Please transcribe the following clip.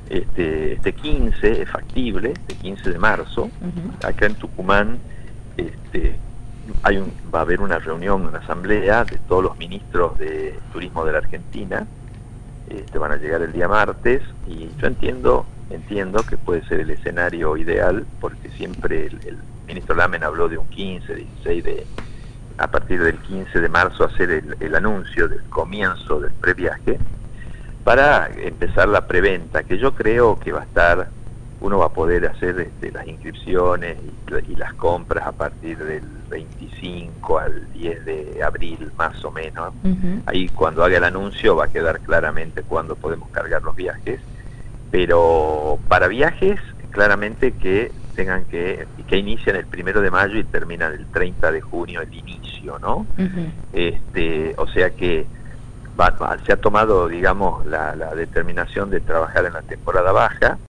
Este 15 es factible, este 15 de marzo. Acá en Tucumán va a haber una reunión, una asamblea de todos los ministros de turismo de la Argentina. Van a llegar el día martes y yo entiendo que puede ser el escenario ideal, porque siempre el ministro Lamen habló de un 15, 16 a partir del 15 de marzo hacer el anuncio del comienzo del previaje para empezar la preventa, que yo creo que uno va a poder hacer las inscripciones y las compras a partir del 25 al 10 de abril más o menos. Ahí cuando haga el anuncio va a quedar claramente cuándo podemos cargar los viajes, pero para viajes claramente que inician el 1 de mayo y terminan el 30 de junio el inicio, ¿no? O sea que se ha tomado, digamos, la determinación de trabajar en la temporada baja.